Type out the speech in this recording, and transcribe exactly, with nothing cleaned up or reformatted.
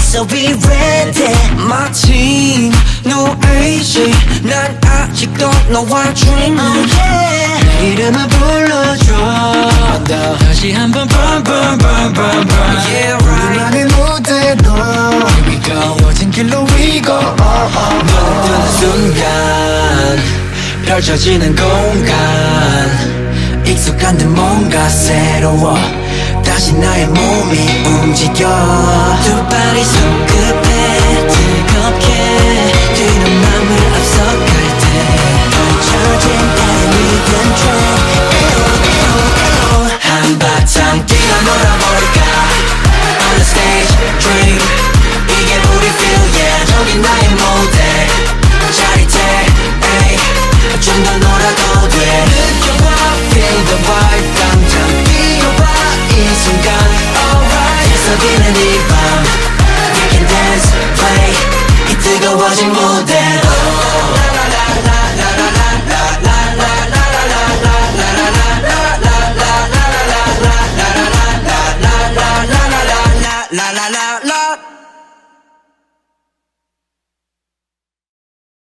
So be ready. 마침 New Age 난 아직도 너와 dreaming oh, yeah. 내 이름을 불러줘 다시 한번 burn burn burn burn burn Yeah right 우리만의 무대로 Here we go 이어진 길로 we go oh, oh, 눈을 뜨는 순간 펼쳐지는 공간 익숙한 듯 뭔가 새로워 다시 나의 몸이 움직여 두 발이 손끝에 뜨겁게